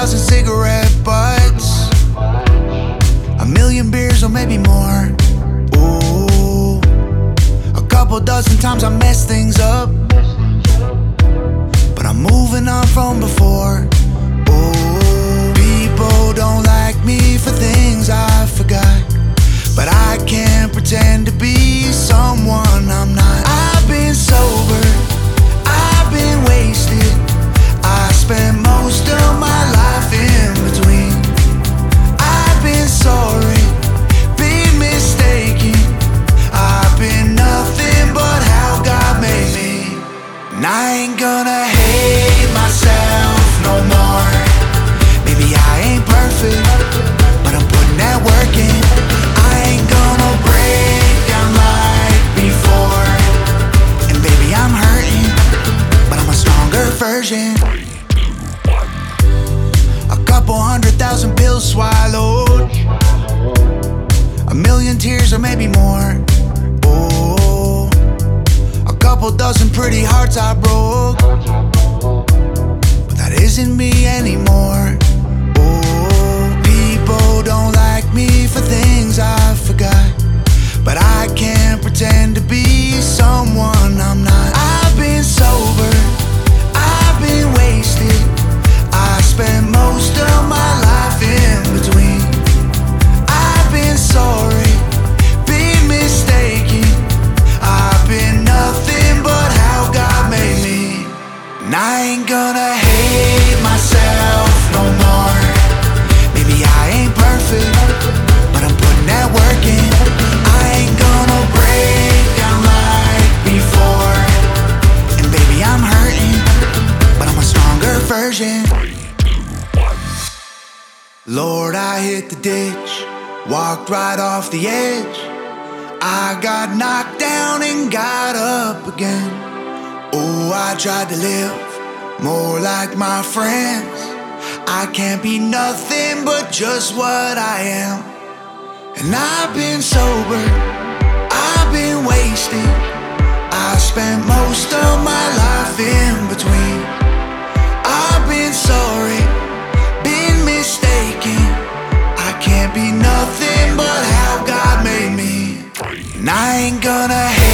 100,000 cigarette butts, a million beers or maybe more. Ooh, a couple dozen times I messed things up, but I'm moving on from before. Ooh, people don't like me for things I forgot, but I can't pretend to be someone I'm not. I've been sober, I've been wasted, I spent most of my life in between. I've been sorry, been mistaken, I've been nothing but how God made me. And I ain't gonna hate myself no more. Maybe I ain't perfect, but I'm putting that work in. I ain't gonna break down like before, and baby I'm hurting, but I'm a stronger version. A couple 100,000 pills swallowed, a million tears or maybe more. Oh, a couple dozen pretty hearts I broke, but that isn't me anymore. Oh, people don't like me for things I forgot, but I can't pretend to be someone I'm not. I've been sober, I've been wasted, I spent most of my life in between. I've been sorry, been mistaken, I've been nothing but how God made me. And I ain't gonna hate myself no more. Maybe I ain't perfect, but I'm putting that work in. I ain't gonna break down like before, and baby I'm hurting, but I'm a stronger version. Lord, I hit the ditch, walked right off the edge, I got knocked down and got up again. Oh, I tried to live more like my friends, I can't be nothing but just what I am. And I've been sober, I've been wasted, I spent most of my life in between. I've been sorry, been mistaken, I can't be nothing but how God made me. And I ain't gonna